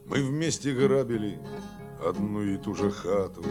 Мы вместе грабили одну и ту же хату.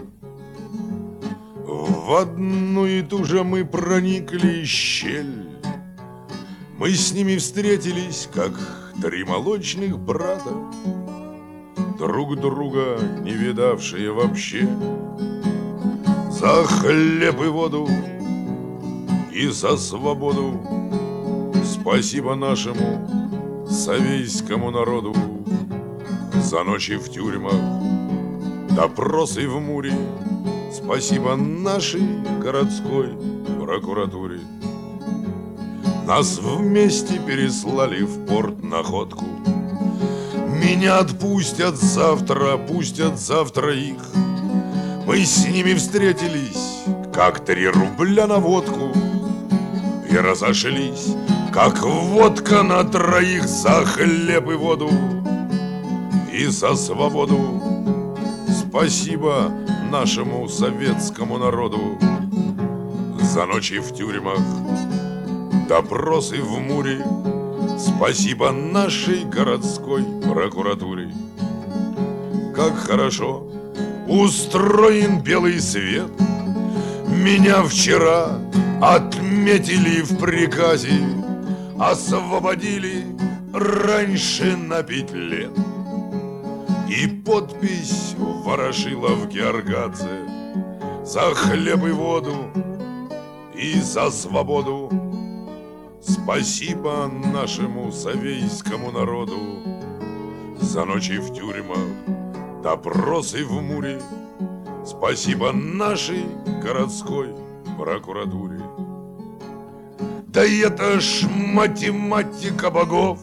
В одну и ту же мы проникли щель. Мы с ними встретились, как три молочных брата, друг друга не видавшие вообще. За хлеб и воду и за свободу спасибо нашему совейскому народу. За ночи в тюрьмах, допросы в Муре спасибо нашей городской прокуратуре. Нас вместе переслали в порт находку. Меня отпустят завтра их. Мы с ними встретились, как 3 рубля на водку, и разошлись, как водка на троих. За хлеб и воду и за свободу спасибо нашему советскому народу. За ночи в тюрьмах, допросы в Муре спасибо нашей городской прокуратуре. Как хорошо устроен белый свет. Меня вчера отметили в приказе, освободили раньше на 5 лет. И подпись Ворошилов Георгадзе. За хлеб и воду и за свободу спасибо нашему совейскому народу. За ночи в тюрьмах, допросы в Муре спасибо нашей городской прокуратуре. Да это ж математика богов.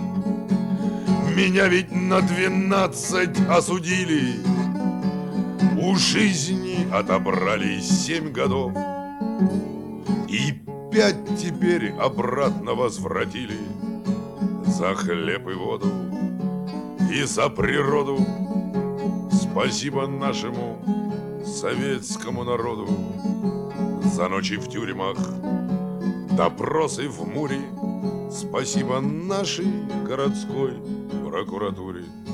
Меня ведь на 12 осудили. У жизни отобрали 7 годов. И 5 теперь обратно возвратили. За хлеб и воду и за природу спасибо нашему советскому народу. За ночи в тюрьмах, допросы в Муре спасибо нашей городской прокуратуре.